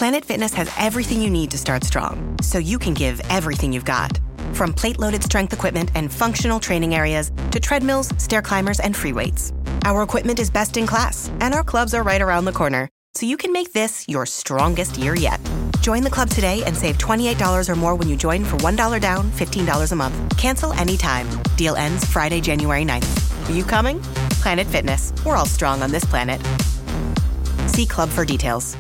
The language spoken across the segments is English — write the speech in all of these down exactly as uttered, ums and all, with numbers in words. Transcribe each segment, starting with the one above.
Planet Fitness has everything you need to start strong, so you can give everything you've got. From plate-loaded strength equipment and functional training areas to treadmills, stair climbers, and free weights. Our equipment is best in class, and our clubs are right around the corner, so you can make this your strongest year yet. Join the club today and save twenty-eight dollars or more when you join for one dollar down, fifteen dollars a month. Cancel anytime. Deal ends Friday, January ninth. Are you coming? Planet Fitness. We're all strong on this planet. See club for details.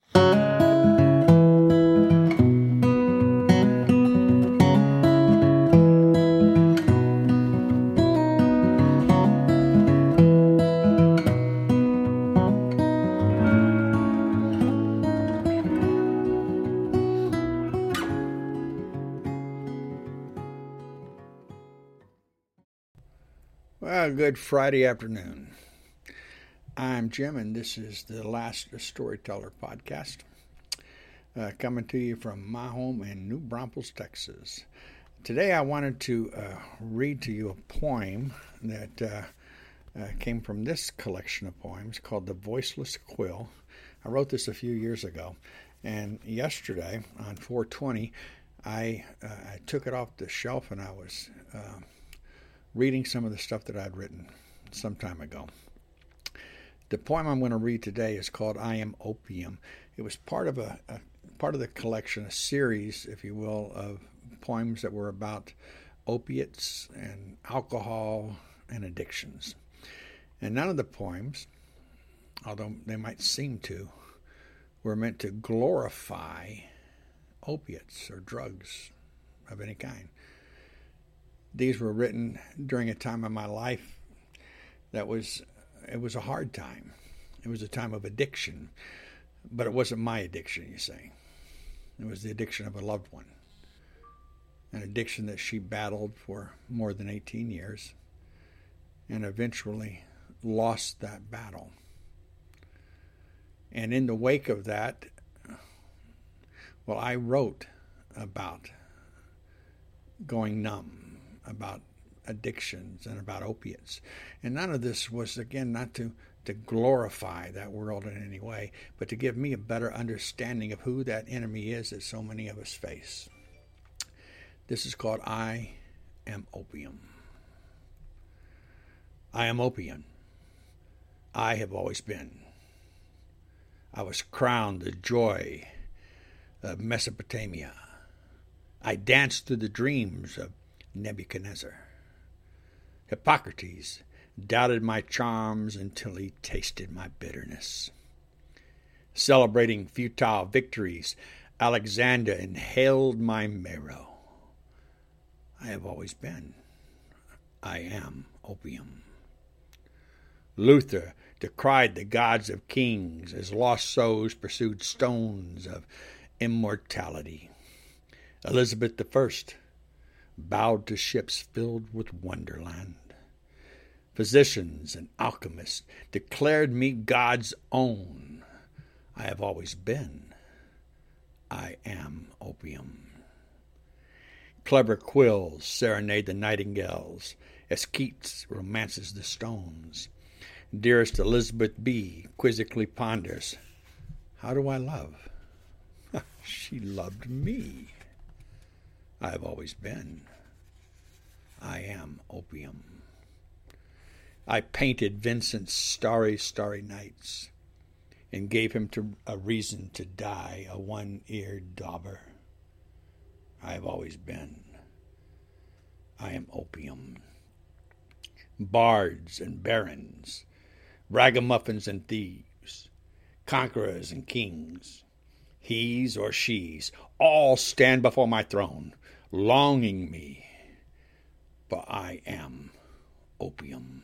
Well, good Friday afternoon. I'm Jim, and this is the Last Storyteller podcast, uh, coming to you from my home in New Braunfels, Texas. Today I wanted to uh, read to you a poem that uh, uh, came from this collection of poems called The Voiceless Quill. I wrote this a few years ago, and yesterday on four twenty, I, uh, I took it off the shelf and I was Uh, reading some of the stuff that I'd written some time ago. The poem I'm going to read today is called I Am Opium. It was part of a, a part of the collection, a series, if you will, of poems that were about opiates and alcohol and addictions. And none of the poems, although they might seem to, were meant to glorify opiates or drugs of any kind. These were written during a time of my life that was, it was a hard time. It was a time of addiction, but it wasn't my addiction, you see. It was the addiction of a loved one, an addiction that she battled for more than eighteen years and eventually lost that battle. And in the wake of that, well, I wrote about going numb, about addictions and about opiates. And none of this was, again, not to, to glorify that world in any way, but to give me a better understanding of who that enemy is that so many of us face. This is called I Am Opium. I am opium. I have always been. I was crowned the joy of Mesopotamia. I danced through the dreams of Nebuchadnezzar. Hippocrates doubted my charms until he tasted my bitterness. Celebrating futile victories, Alexander inhaled my marrow. I have always been. I am opium. Luther decried the gods of kings as lost souls pursued stones of immortality. Elizabeth the First bowed to ships filled with wonderland. Physicians and alchemists declared me God's own. I have always been. I am opium. Clever quills serenade the nightingales as Keats romances the stones. Dearest Elizabeth B. quizzically ponders, how do I love? She loved me. I have always been. I am opium. I painted Vincent's starry, starry nights and gave him to a reason to die, a one-eared dauber. I have always been. I am opium. Bards and barons, ragamuffins and thieves, conquerors and kings, he's or she's, all stand before my throne, longing me, for I am opium.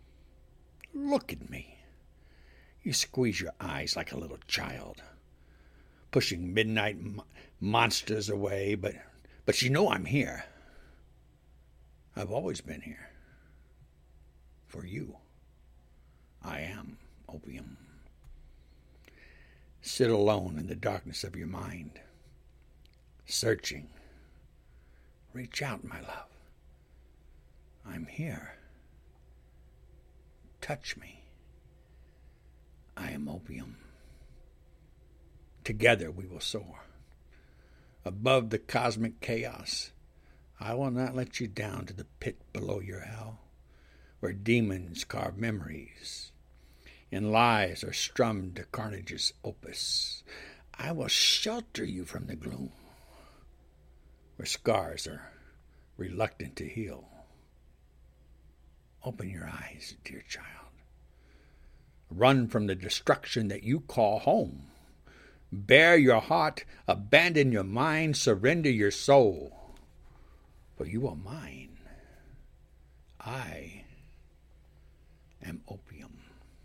Look at me. You squeeze your eyes like a little child, pushing midnight mo- monsters away, but, but you know I'm here. I've always been here. For you, I am opium. Sit alone in the darkness of your mind, searching. Reach out, my love. I'm here. Touch me. I am opium. Together we will soar. Above the cosmic chaos, I will not let you down to the pit below your hell, where demons carve memories and lies are strummed to carnage's opus. I will shelter you from the gloom, where scars are reluctant to heal. Open your eyes, dear child. Run from the destruction that you call home. Bare your heart, abandon your mind, surrender your soul. For you are mine. I am Opium.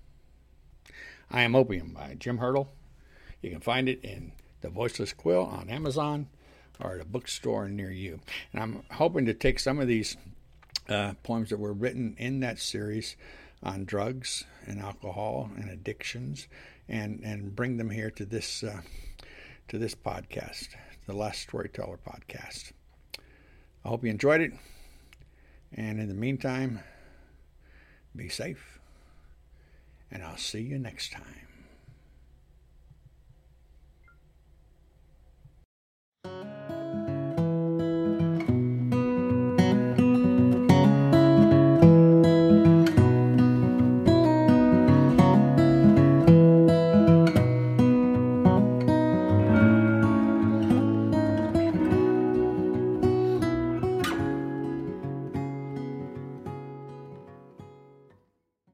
I Am Opium by Jim Hurdle. You can find it in The Voiceless Quill on Amazon or at a bookstore near you. And I'm hoping to take some of these uh, poems that were written in that series on drugs and alcohol and addictions and, and bring them here to this uh, to this podcast, the Last Storyteller podcast. I hope you enjoyed it. And in the meantime, be safe. And I'll see you next time.